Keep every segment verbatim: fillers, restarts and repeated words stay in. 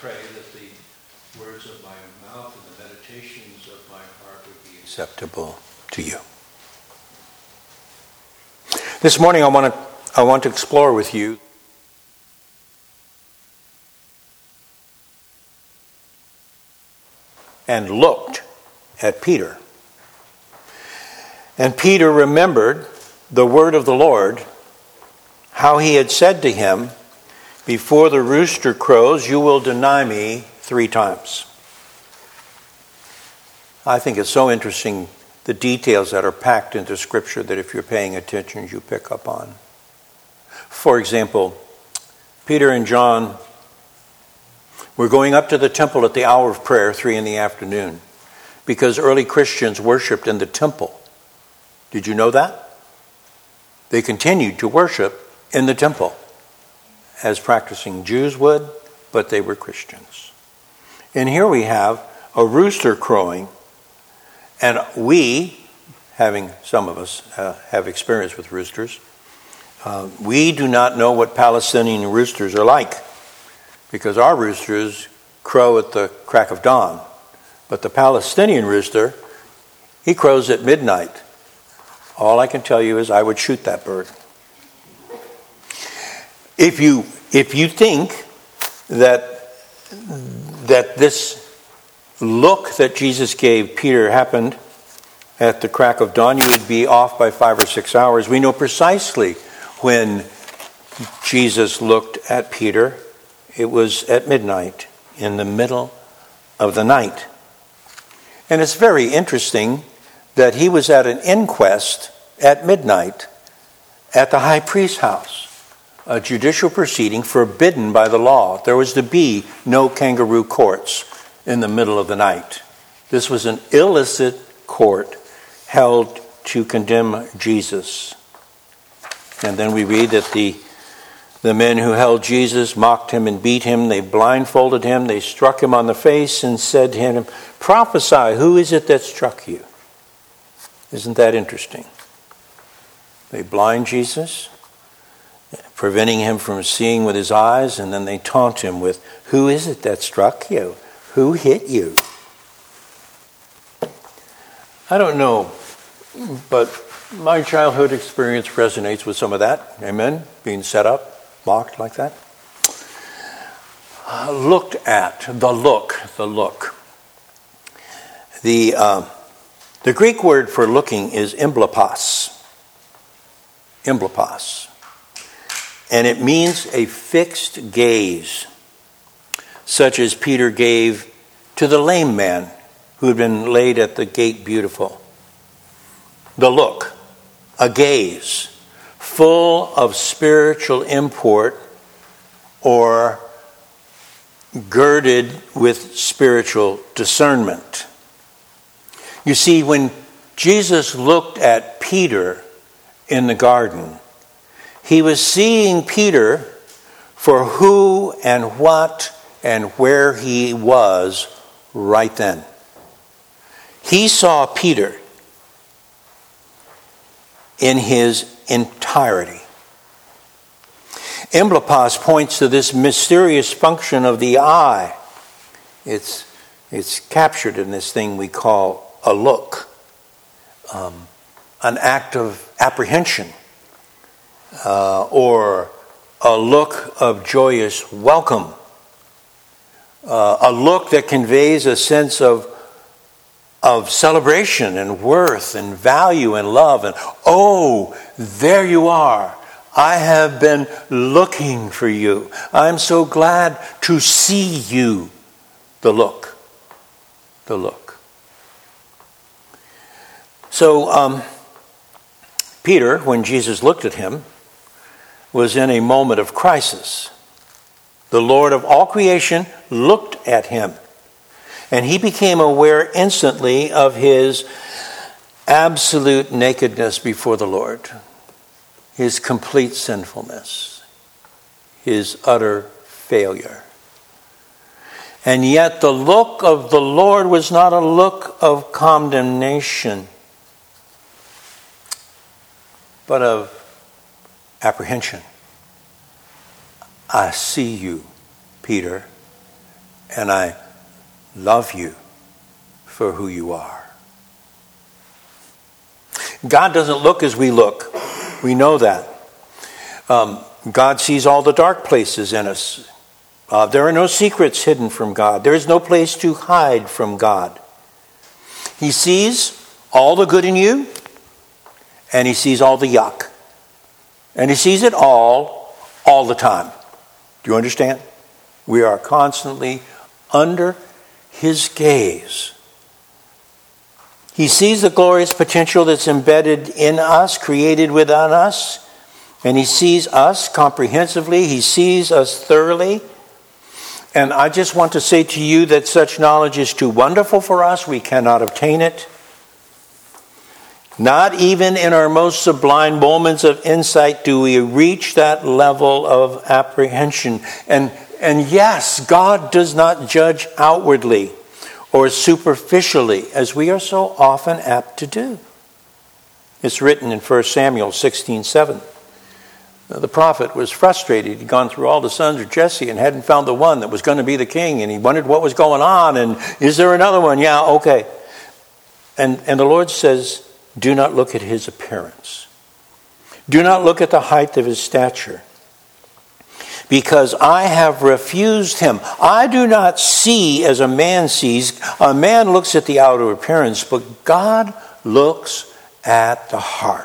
pray that the words of my mouth and the meditations of my heart would be acceptable to you. This morning I want to I want to explore with you and looked at Peter. And Peter remembered the word of the Lord, how he had said to him, "Before the rooster crows, you will deny me three times." I think it's so interesting, the details that are packed into Scripture, that if you're paying attention, you pick up on. For example, Peter and John were going up to the temple at the hour of prayer, three in the afternoon, because early Christians worshipped in the temple. Did you know that? They continued to worship in the temple, as practicing Jews would, but they were Christians. And here we have a rooster crowing, and we, having some of us uh, have experience with roosters, uh, we do not know what Palestinian roosters are like, because our roosters crow at the crack of dawn. But the Palestinian rooster, he crows at midnight. All I can tell you is I would shoot that bird. If you if you think that that this look that Jesus gave Peter happened at the crack of dawn, you would be off by five or six hours. We know precisely when Jesus looked at Peter. It was at midnight, in the middle of the night. And it's very interesting that he was at an inquest at midnight at the high priest's house, a judicial proceeding forbidden by the law. There was to be no kangaroo courts in the middle of the night. This was an illicit court held to condemn Jesus. And then we read that the The men who held Jesus mocked him and beat him. They blindfolded him. They struck him on the face and said to him, "Prophesy, who is it that struck you?" Isn't that interesting? They blind Jesus, preventing him from seeing with his eyes, and then they taunt him with, "Who is it that struck you? Who hit you?" I don't know, but my childhood experience resonates with some of that. Amen? Being set up, mocked like that. Uh, looked at, the look, the look. The uh, the Greek word for looking is emblepos. Emblepos. And it means a fixed gaze, such as Peter gave to the lame man who had been laid at the gate beautiful. The look, a gaze, full of spiritual import or girded with spiritual discernment. You see, when Jesus looked at Peter in the garden, he was seeing Peter for who and what and where he was right then. He saw Peter in his entirety. Emblepos points to this mysterious function of the eye. It's, it's captured in this thing we call a look, um, an act of apprehension, uh, or a look of joyous welcome, uh, a look that conveys a sense of of celebration and worth and value and love. And, oh, there you are. I have been looking for you. I'm so glad to see you. The look. The look. So, um, Peter, when Jesus looked at him, was in a moment of crisis. The Lord of all creation looked at him. And he became aware instantly of his absolute nakedness before the Lord, his complete sinfulness, his utter failure. And yet the look of the Lord was not a look of condemnation, but of apprehension. I see you, Peter. and I love you for who you are. God doesn't look as we look. We know that. Um, God sees all the dark places in us. Uh, there are no secrets hidden from God. There is no place to hide from God. He sees all the good in you, and he sees all the yuck. And he sees it all, all the time. Do you understand? We are constantly under his gaze. He sees the glorious potential that's embedded in us, created within us, and he sees us comprehensively. He sees us thoroughly. And I just want to say to you that such knowledge is too wonderful for us. We cannot obtain it. Not even in our most sublime moments of insight do we reach that level of apprehension. And, and yes, God does not judge outwardly or superficially, as we are so often apt to do. It's written in First Samuel sixteen seven. The prophet was frustrated. He'd gone through all the sons of Jesse and hadn't found the one that was going to be the king. And he wondered what was going on. And is there another one? Yeah, okay. And, and the Lord says, do not look at his appearance. Do not look at the height of his stature. Because I have refused him. I do not see as a man sees. A man looks at the outer appearance, but God looks at the heart.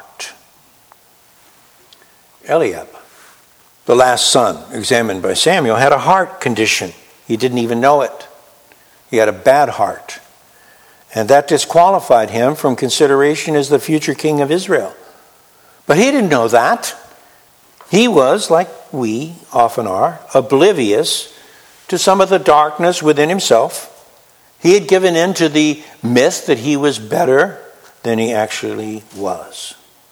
Eliab, the last son examined by Samuel, had a heart condition. He didn't even know it. He had a bad heart. And that disqualified him from consideration as the future king of Israel. But he didn't know that. He was, like we often are, oblivious to some of the darkness within himself. He had given in to the myth that he was better than he actually was.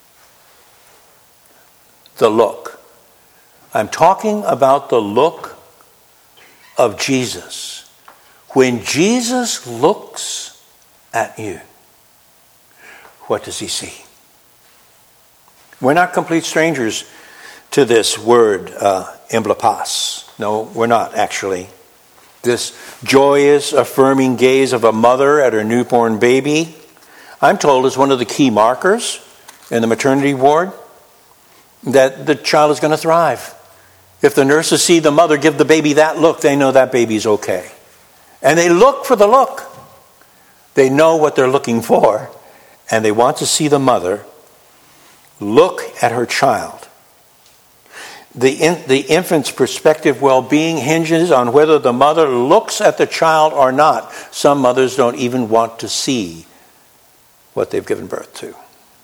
The look. I'm talking about the look of Jesus. When Jesus looks at you, what does he see? We're not complete strangers to this word, uh, emblepas. No, we're not actually. This joyous, affirming gaze of a mother at her newborn baby, I'm told, is one of the key markers in the maternity ward that the child is going to thrive. If the nurses see the mother give the baby that look, they know that baby's okay. And they look for the look. They know what they're looking for, and they want to see the mother look at her child. The, in, the infant's perspective well-being hinges on whether the mother looks at the child or not. Some mothers don't even want to see what they've given birth to.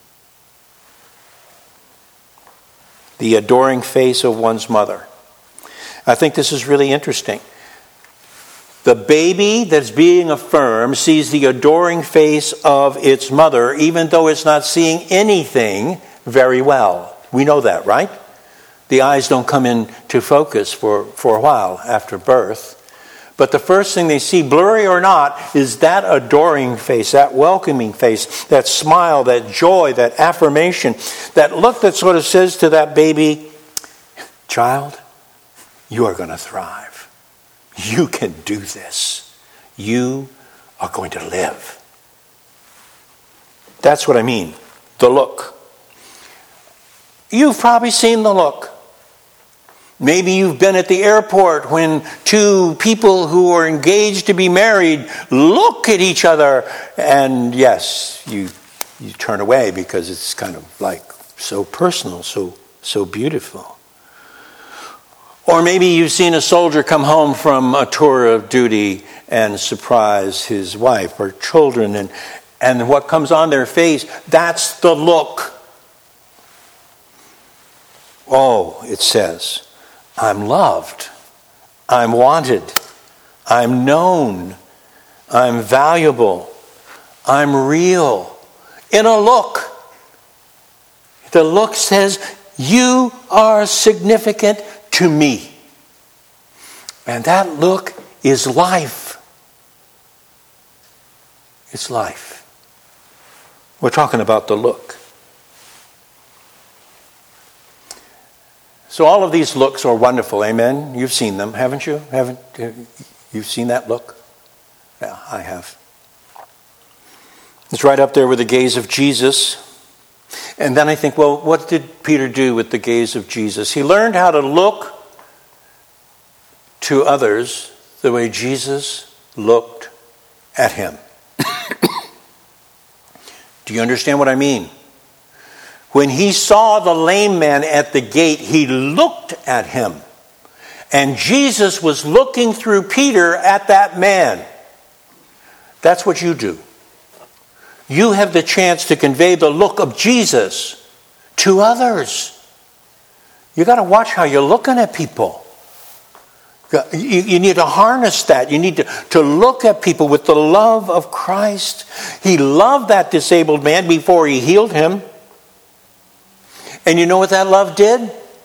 The adoring face of one's mother. I think this is really interesting. The baby that's being affirmed sees the adoring face of its mother, even though it's not seeing anything very well. We know that, right? The eyes don't come into focus for, for a while after birth. But the first thing they see, blurry or not, is that adoring face, that welcoming face, that smile, that joy, that affirmation, that look that sort of says to that baby, child, you are going to thrive. You can do this. You are going to live. That's what I mean, the look. You've probably seen the look. Maybe you've been at the airport when two people who are engaged to be married look at each other, and yes, you you turn away because it's kind of like so personal, so so beautiful. Or maybe you've seen a soldier come home from a tour of duty and surprise his wife or children, and, and what comes on their face, that's the look. Oh, it says, I'm loved, I'm wanted, I'm known, I'm valuable, I'm real. In a look. The look says, you are significant to me. And that look is life. It's life. We're talking about the look. So all of these looks are wonderful, amen? You've seen them, haven't you? Haven't You've seen that look? Yeah, I have. It's right up there with the gaze of Jesus. And then I think, well, what did Peter do with the gaze of Jesus? He learned how to look to others the way Jesus looked at him. Do you understand what I mean? When he saw the lame man at the gate, he looked at him. And Jesus was looking through Peter at that man. That's what you do. You have the chance to convey the look of Jesus to others. You got to watch how you're looking at people. You, you need to harness that. You need to, to look at people with the love of Christ. He loved that disabled man before he healed him. And you know what that love did?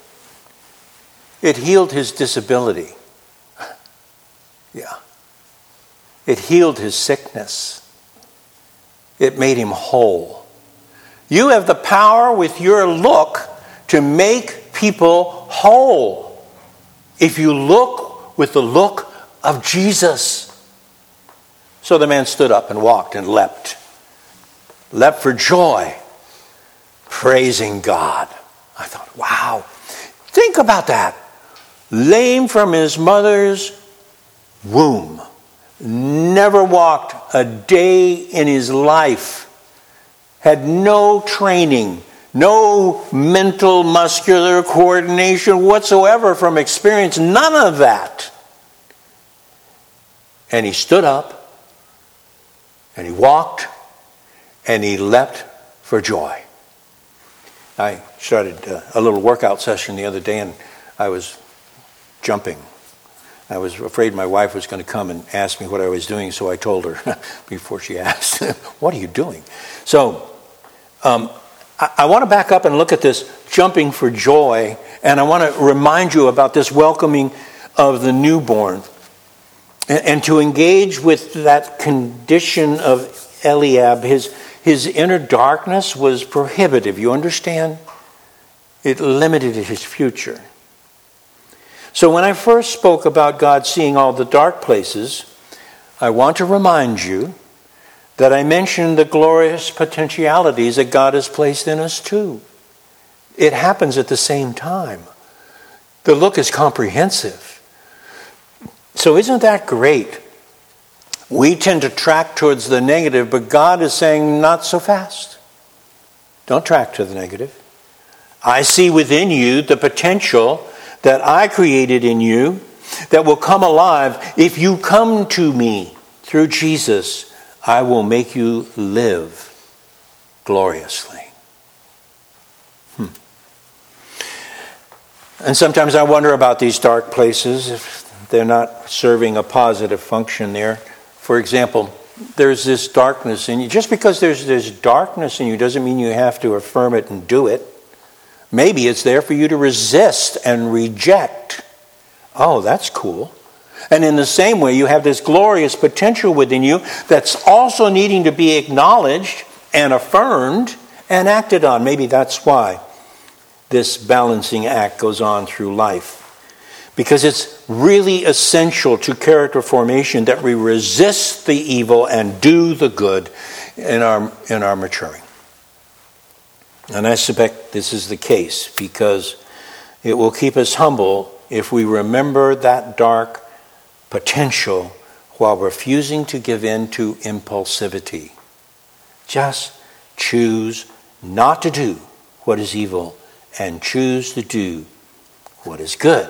It healed his disability. Yeah. It healed his sickness. It made him whole. You have the power with your look to make people whole. If you look with the look of Jesus. So the man stood up and walked and leapt. Leapt for joy, praising God. I thought, wow. Think about that. Lame from his mother's womb. Never walked a day in his life. Had no training, no mental, muscular coordination whatsoever from experience. None of that. And he stood up, and he walked, and he leapt for joy. I started a little workout session the other day, and I was jumping. I was afraid my wife was going to come and ask me what I was doing, so I told her before she asked, what are you doing? So um, I, I want to back up and look at this jumping for joy, and I want to remind you about this welcoming of the newborn, and, and to engage with that condition of Eliab. His, his inner darkness was prohibitive, you understand? It limited his future. So when I first spoke about God seeing all the dark places, I want to remind you that I mentioned the glorious potentialities that God has placed in us too. It happens at the same time. The look is comprehensive. So isn't that great? We tend to track towards the negative, but God is saying, not so fast. Don't track to the negative. I see within you the potential that I created in you that will come alive. If you come to me through Jesus, I will make you live gloriously. Hmm. And sometimes I wonder about these dark places, if they're not serving a positive function there. For example, there's this darkness in you. Just because there's this darkness in you doesn't mean you have to affirm it and do it. Maybe it's there for you to resist and reject. Oh, that's cool. And in the same way, you have this glorious potential within you that's also needing to be acknowledged and affirmed and acted on. Maybe that's why this balancing act goes on through life. Because it's really essential to character formation that we resist the evil and do the good in our, in our maturing. And I suspect this is the case because it will keep us humble if we remember that dark potential while refusing to give in to impulsivity. Just choose not to do what is evil and choose to do what is good.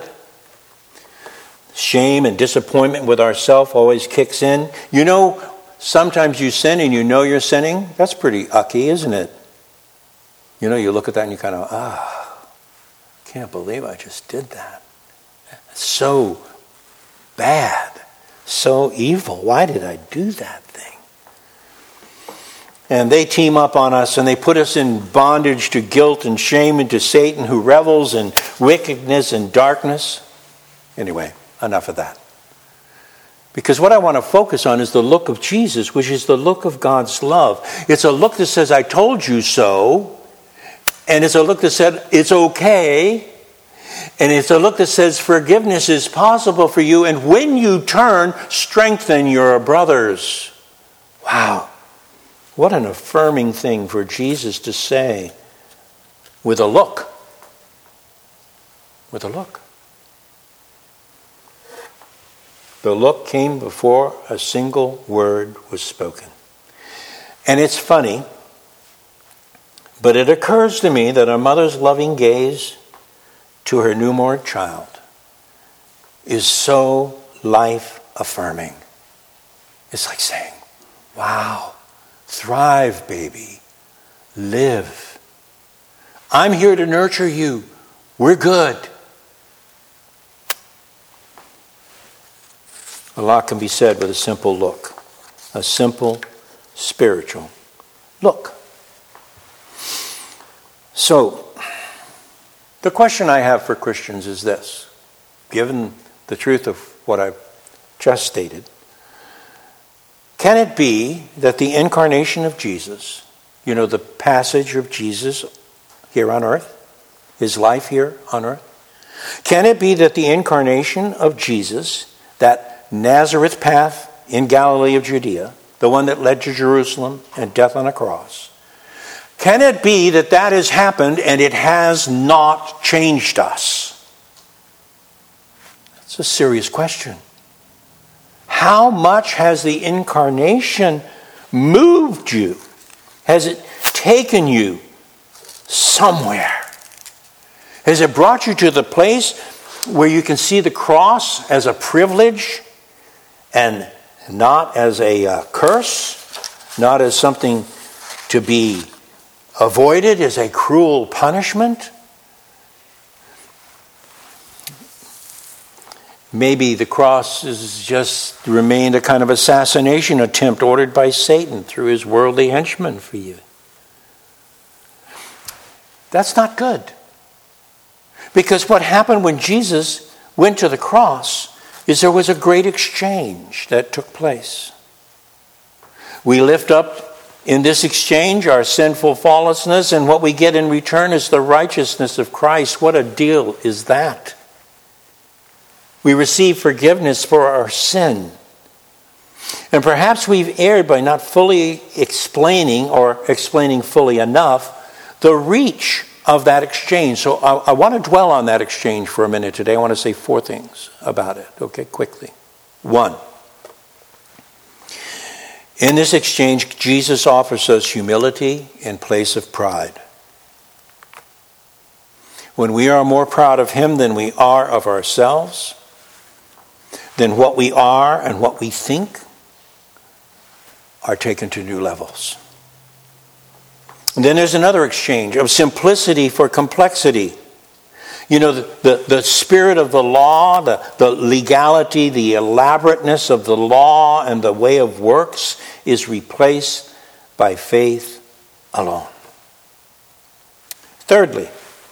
Shame and disappointment with ourselves always kicks in. You know, sometimes you sin and you know you're sinning. That's pretty ucky, isn't it? You know, you look at that and you kind of, ah, can't believe I just did that. It's so bad, so evil. Why did I do that thing? And they team up on us and they put us in bondage to guilt and shame and to Satan who revels in wickedness and darkness. Anyway, enough of that. Because what I want to focus on is the look of Jesus, which is the look of God's love. It's a look that says, I told you so. And it's a look that said, it's okay. And it's a look that says forgiveness is possible for you. And when you turn, strengthen your brothers. Wow. What an affirming thing for Jesus to say with a look. With a look. The look came before a single word was spoken. And it's funny, but it occurs to me that a mother's loving gaze to her newborn child is so life-affirming. It's like saying, wow, thrive, baby, live. I'm here to nurture you. We're good. A lot can be said with a simple look, a simple spiritual look. So, the question I have for Christians is this. Given the truth of what I've just stated, can it be that the incarnation of Jesus, you know, the passage of Jesus here on earth, his life here on earth, can it be that the incarnation of Jesus, that Nazareth path in Galilee of Judea, the one that led to Jerusalem and death on a cross, can it be that that has happened and it has not changed us? That's a serious question. How much has the incarnation moved you? Has it taken you somewhere? Has it brought you to the place where you can see the cross as a privilege and not as a uh, curse, not as something to be avoided, as a cruel punishment? Maybe the cross has just remained a kind of assassination attempt ordered by Satan through his worldly henchmen for you. That's not good. Because what happened when Jesus went to the cross is there was a great exchange that took place. We lift up in this exchange our sinful faultlessness, and what we get in return is the righteousness of Christ. What a deal is that? We receive forgiveness for our sin. And perhaps we've erred by not fully explaining or explaining fully enough the reach of that exchange. So I, I want to dwell on that exchange for a minute today. I want to say four things about it, okay, quickly. One, in this exchange, Jesus offers us humility in place of pride. When we are more proud of him than we are of ourselves, then what we are and what we think are taken to new levels. And then there's another exchange of simplicity for complexity. You know, the, the, the spirit of the law, the, the legality, the elaborateness of the law and the way of works is replaced by faith alone. Thirdly,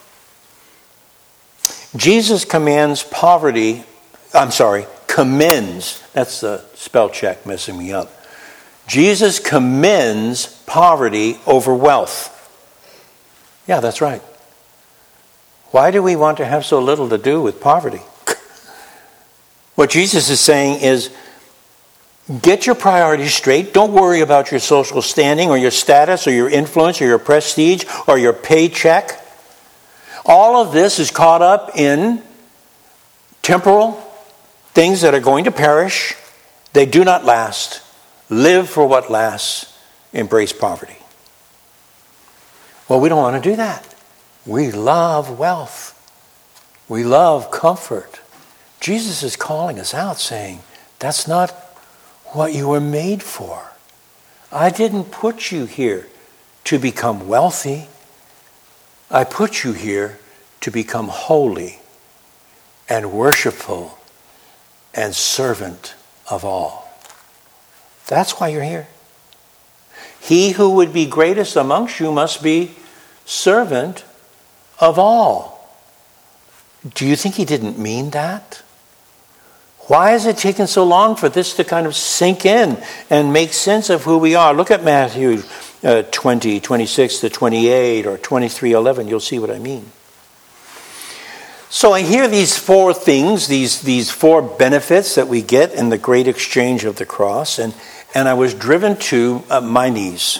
Jesus commands poverty, I'm sorry, commends, that's the spell check messing me up. Jesus commends poverty over wealth. Yeah, that's right. Why do we want to have so little to do with poverty? What Jesus is saying is, get your priorities straight. Don't worry about your social standing or your status or your influence or your prestige or your paycheck. All of this is caught up in temporal things that are going to perish. They do not last. Live for what lasts. Embrace poverty. Well, we don't want to do that. We love wealth. We love comfort. Jesus is calling us out saying, that's not what you were made for. I didn't put you here to become wealthy. I put you here to become holy and worshipful and servant of all. That's why you're here. He who would be greatest amongst you must be servant of all. Do you think he didn't mean that? Why has it taken so long for this to kind of sink in and make sense of who we are? Look at Matthew uh, twenty, twenty-six to twenty-eight or twenty-three, eleven. You'll see what I mean. So I hear these four things, these, these four benefits that we get in the great exchange of the cross, and, and I was driven to uh, my knees.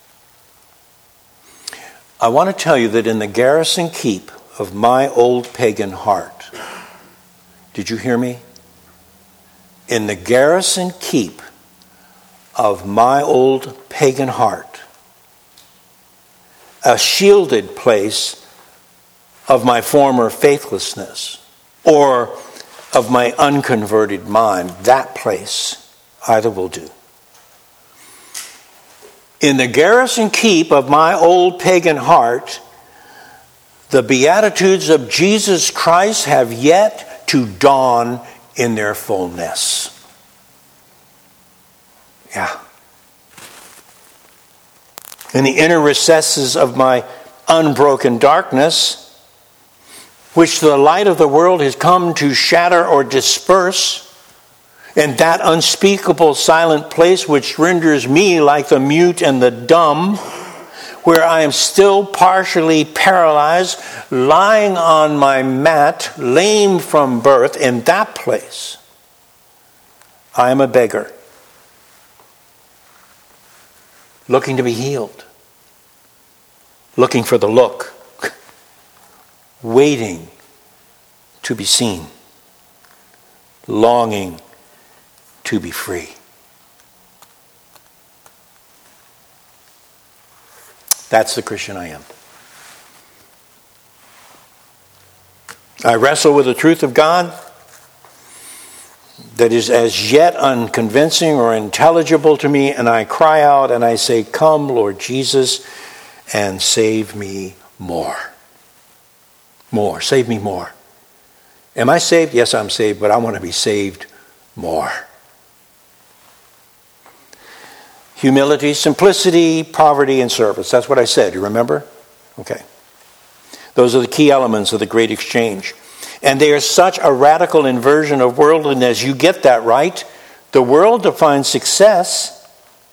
I want to tell you that in the garrison keep of my old pagan heart, did you hear me? In the garrison keep of my old pagan heart, a shielded place of my former faithlessness, or of my unconverted mind, that place either will do. In the garrison keep of my old pagan heart, the beatitudes of Jesus Christ have yet to dawn in their fullness. Yeah. In the inner recesses of my unbroken darkness, which the light of the world has come to shatter or disperse, in that unspeakable silent place which renders me like the mute and the dumb, where I am still partially paralyzed, lying on my mat, lame from birth, in that place, I am a beggar, looking to be healed, looking for the look, waiting to be seen, longing to be free. That's the Christian I am. I wrestle with the truth of God that is as yet unconvincing or intelligible to me, and I cry out and I say, "Come, Lord Jesus, and save me more." More. Save me more. Am I saved? Yes, I'm saved, but I want to be saved more. Humility, simplicity, poverty, and service. That's what I said. You remember? Okay. Those are the key elements of the great exchange. And they are such a radical inversion of worldliness. You get that right. The world defines success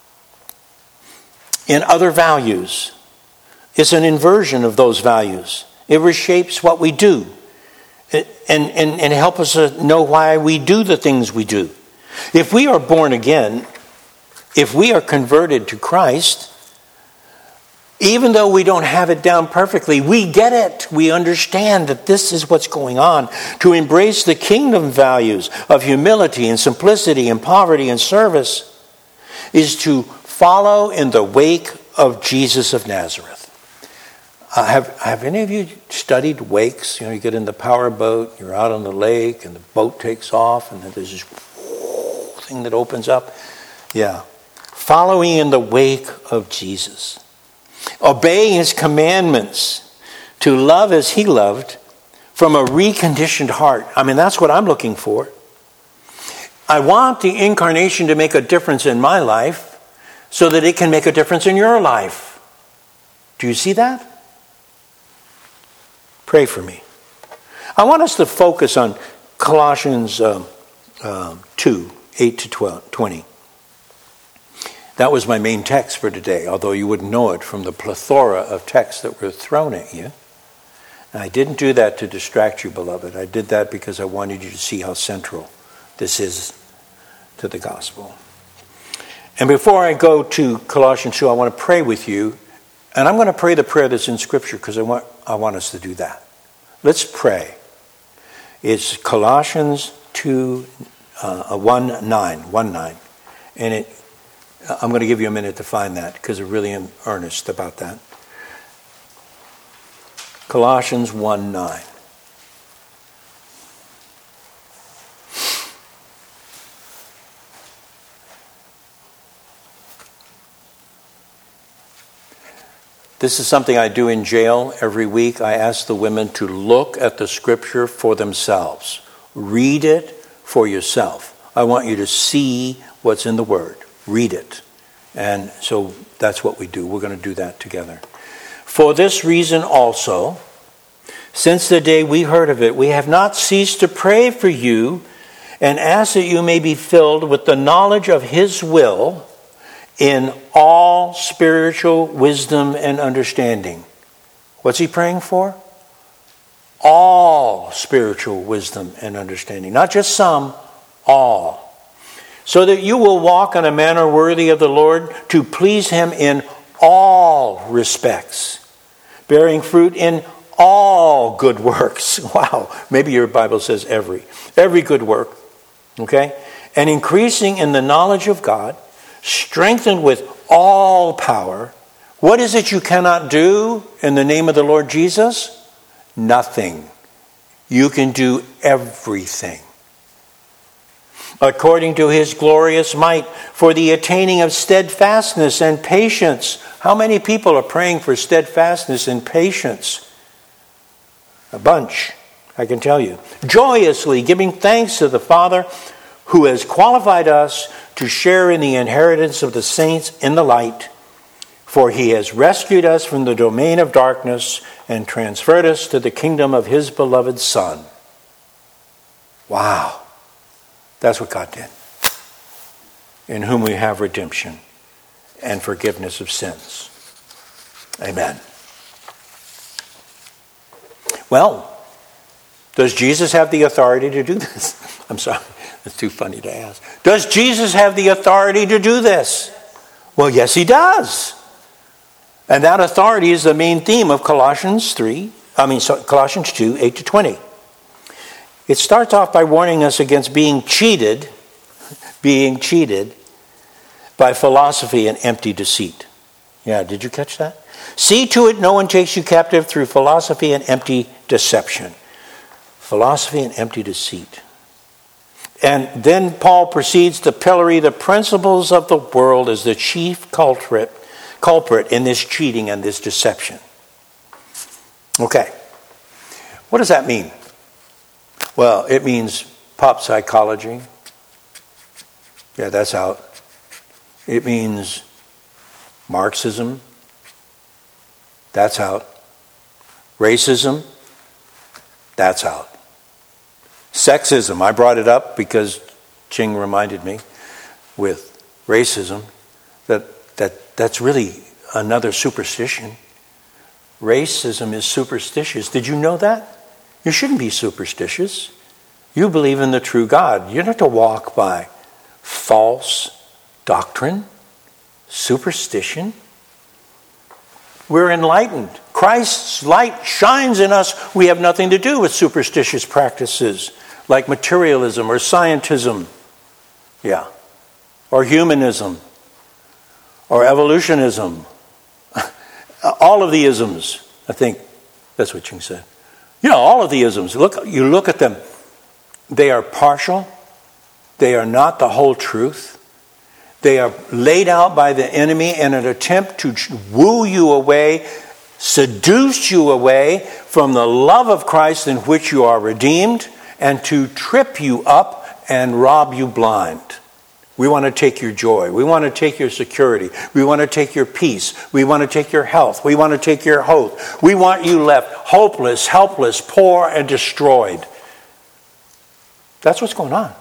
in other values. It's an inversion of those values. It reshapes what we do and, and, and help us know why we do the things we do. If we are born again, if we are converted to Christ, even though we don't have it down perfectly, we get it. We understand that this is what's going on. To embrace the kingdom values of humility and simplicity and poverty and service is to follow in the wake of Jesus of Nazareth. Uh, have, have any of you studied wakes? You know, you get in the power boat, you're out on the lake, and the boat takes off, and then there's this thing that opens up. Yeah. Following in the wake of Jesus. Obeying his commandments. To love as he loved from a reconditioned heart. I mean, that's what I'm looking for. I want the incarnation to make a difference in my life so that it can make a difference in your life. Do you see that? Pray for me. I want us to focus on Colossians uh, uh, two, eight to twelve, twenty. That was my main text for today, although you wouldn't know it from the plethora of texts that were thrown at you. And I didn't do that to distract you, beloved. I did that because I wanted you to see how central this is to the gospel. And before I go to Colossians two, I want to pray with you. And I'm going to pray the prayer that's in Scripture because I want, I want us to do that. Let's pray. It's Colossians two, uh, one nine, one nine. And it, I'm going to give you a minute to find that because I really am earnest about that. Colossians one nine. This is something I do in jail every week. I ask the women to look at the Scripture for themselves. Read it for yourself. I want you to see what's in the Word. Read it. And so that's what we do. We're going to do that together. For this reason also, since the day we heard of it, we have not ceased to pray for you and ask that you may be filled with the knowledge of his will in all spiritual wisdom and understanding. What's he praying for? all spiritual wisdom and understanding. Not just some, all. So that you will walk in a manner worthy of the Lord, to please him in all respects, bearing fruit in all good works. Wow, maybe your Bible says every. Every good work, okay? And increasing in the knowledge of God, strengthened with all power. What is it you cannot do in the name of the Lord Jesus? Nothing. You can do everything. According to his glorious might, for the attaining of steadfastness and patience. How many people are praying for steadfastness and patience? A bunch, I can tell you. Joyously giving thanks to the Father, who has qualified us to share in the inheritance of the saints in the light. For he has rescued us from the domain of darkness and transferred us to the kingdom of his beloved Son. Wow. That's what God did. In whom we have redemption and forgiveness of sins. Amen. Well, does Jesus have the authority to do this? I'm sorry, it's too funny to ask. Does Jesus have the authority to do this? Well, yes, he does. And that authority is the main theme of Colossians three, I mean Colossians two, eight to twenty. It starts off by warning us against being cheated, being cheated by philosophy and empty deceit. Yeah, did you catch that? See to it no one takes you captive through philosophy and empty deception. Philosophy and empty deceit. And then Paul proceeds to pillory the principles of the world as the chief culprit, culprit in this cheating and this deception. Okay. What does that mean? Well, it means pop psychology. Yeah, that's out. It means Marxism. That's out. Racism. That's out. Sexism. I brought it up because Ching reminded me with racism that, that that's really another superstition. Racism is superstitious. Did you know that? You shouldn't be superstitious. You believe in the true God. You don't have to walk by false doctrine, superstition. We're enlightened. Christ's light shines in us. We have nothing to do with superstitious practices like materialism or scientism. Yeah. Or humanism. Or evolutionism. All of the isms. I think that's what Ching said. You know, all of the isms. Look, you look at them. They are partial. They are not the whole truth. They are laid out by the enemy in an attempt to woo you away, seduce you away from the love of Christ in which you are redeemed, and to trip you up and rob you blind. We want to take your joy. We want to take your security. We want to take your peace. We want to take your health. We want to take your hope. We want you left hopeless, helpless, poor, and destroyed. That's what's going on.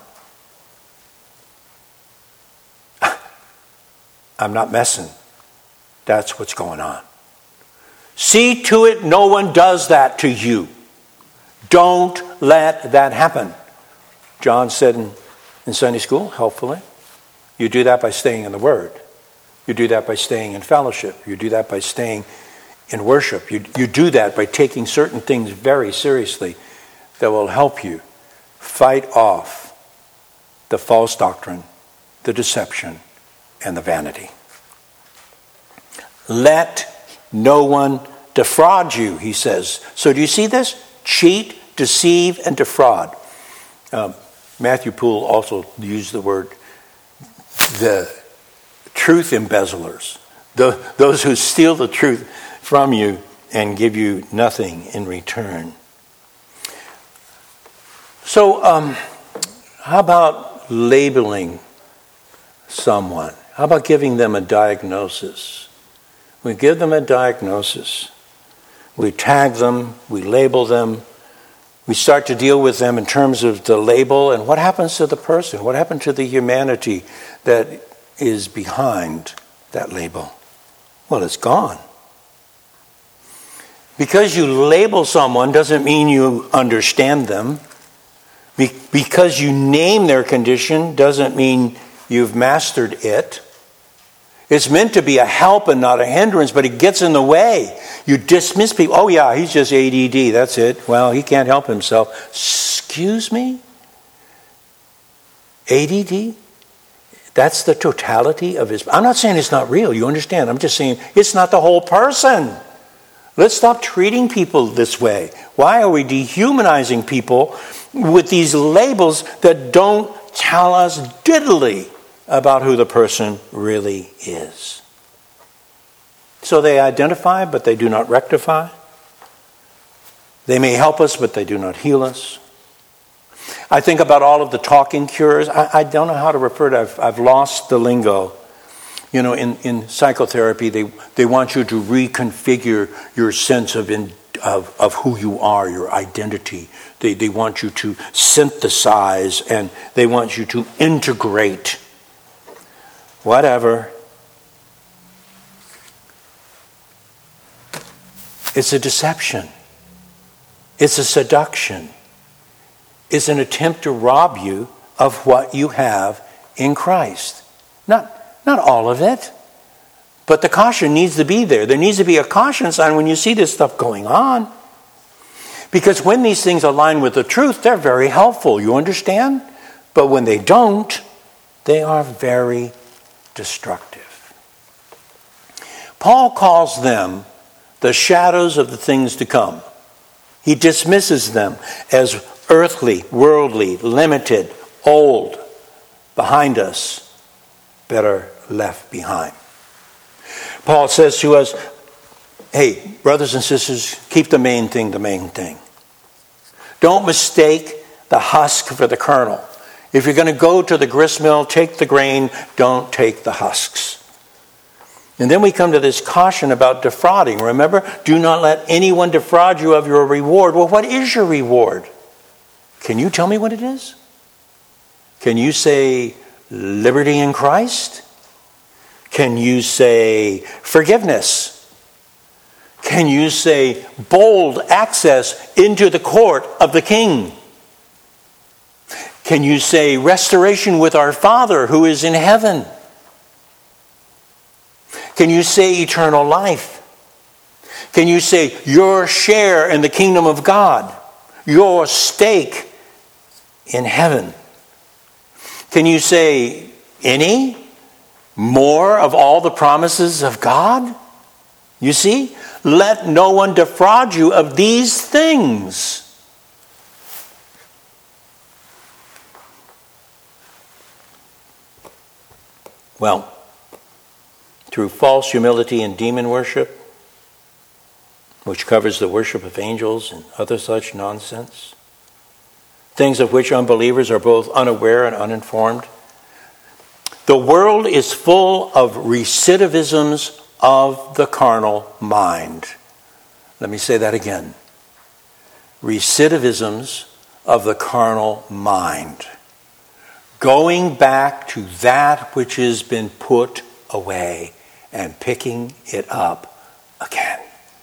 I'm not messing. That's what's going on. See to it no one does that to you. Don't let that happen. John said in, in Sunday school, helpfully, you do that by staying in the Word. You do that by staying in fellowship. You do that by staying in worship. You, you do that by taking certain things very seriously that will help you fight off the false doctrine, the deception, and the vanity. Let no one defraud you, he says. So do you see this? Cheat, deceive, and defraud. Um, Matthew Poole also used the word the truth embezzlers, the, those who steal the truth from you and give you nothing in return. So um, how about labeling someone? How about giving them a diagnosis? We give them a diagnosis. We tag them, we label them, we start to deal with them in terms of the label, and what happens to the person? What happened to the humanity that is behind that label? Well, it's gone. Because you label someone doesn't mean you understand them. Be- because you name their condition doesn't mean you've mastered it. It's meant to be a help and not a hindrance, but it gets in the way. You dismiss people. Oh yeah, he's just A D D, that's it. Well, he can't help himself. Excuse me? A D D? That's the totality of his... I'm not saying it's not real, you understand. I'm just saying it's not the whole person. Let's stop treating people this way. Why are we dehumanizing people with these labels that don't tell us diddly about who the person really is? So they identify, but they do not rectify. They may help us, but they do not heal us. I think about all of the talking cures. I, I don't know how to refer to it. I've, I've lost the lingo. You know, in, in psychotherapy, they, they want you to reconfigure your sense of, in, of, of who you are, your identity. They, they want you to synthesize and they want you to integrate. Whatever. It's a deception. It's a seduction. It's an attempt to rob you of what you have in Christ. Not, not all of it, but the caution needs to be there. There needs to be a caution sign when you see this stuff going on. Because when these things align with the truth, they're very helpful, you understand? But when they don't, they are very destructive. Paul calls them the shadows of the things to come. He dismisses them as earthly, worldly, limited, old, behind us, better left behind. Paul says to us, hey, brothers and sisters, keep the main thing the main thing. Don't mistake the husk for the kernel. If you're going to go to the grist mill, take the grain, don't take the husks. And then we come to this caution about defrauding. Remember, do not let anyone defraud you of your reward. Well, what is your reward? Can you tell me what it is? Can you say liberty in Christ? Can you say forgiveness? Can you say bold access into the court of the King? Can you say restoration with our Father who is in heaven? Can you say eternal life? Can you say your share in the kingdom of God? Your stake in heaven? Can you say any more of all the promises of God? You see, let no one defraud you of these things. Well, through false humility and demon worship, which covers the worship of angels and other such nonsense, things of which unbelievers are both unaware and uninformed. The world is full of recidivisms of the carnal mind. Let me say that again. Recidivisms of the carnal mind. Going back to that which has been put away and picking it up again.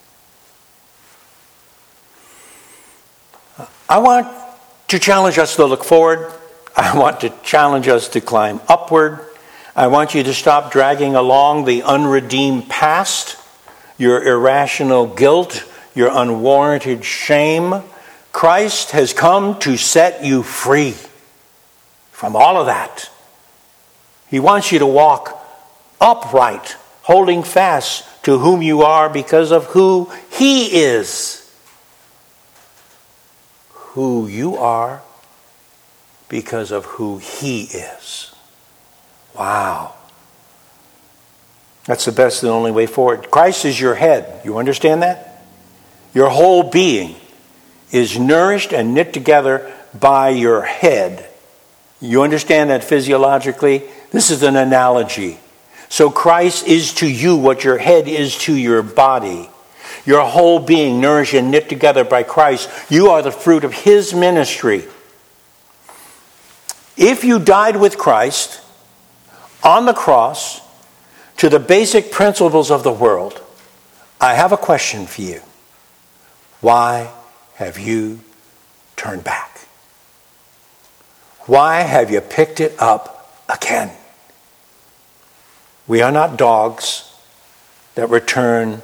I want to challenge us to look forward. I want to challenge us to climb upward. I want you to stop dragging along the unredeemed past, your irrational guilt, your unwarranted shame. Christ has come to set you free from all of that. He wants you to walk upright, holding fast to whom you are because of who He is. Who you are because of who He is. Wow. That's the best and only way forward. Christ is your head. You understand that? Your whole being is nourished and knit together by your head. You understand that physiologically? This is an analogy. So Christ is to you what your head is to your body. Your whole being nourished and knit together by Christ. You are the fruit of His ministry. If you died with Christ on the cross to the basic principles of the world, I have a question for you. Why have you turned back? Why have you picked it up again? We are not dogs that return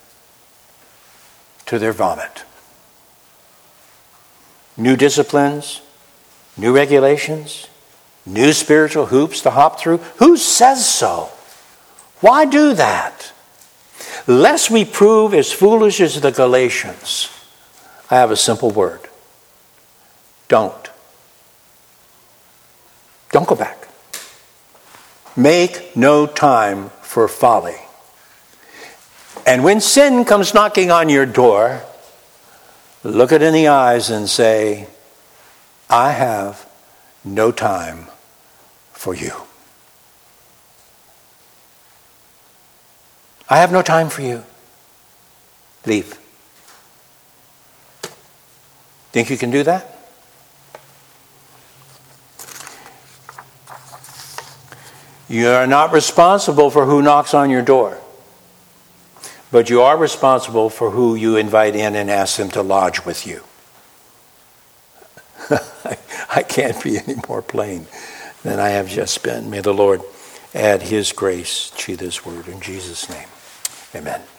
to their vomit. New disciplines, new regulations, new spiritual hoops to hop through. Who says so? Why do that? Lest we prove as foolish as the Galatians, I have a simple word. Don't. Don't go back. Make no time for folly. And when sin comes knocking on your door, look it in the eyes and say, I have no time for you. I have no time for you. Leave. Think you can do that? You are not responsible for who knocks on your door, but you are responsible for who you invite in and ask them to lodge with you. I can't be any more plain than I have just been. May the Lord add his grace to this word in Jesus' name. Amen.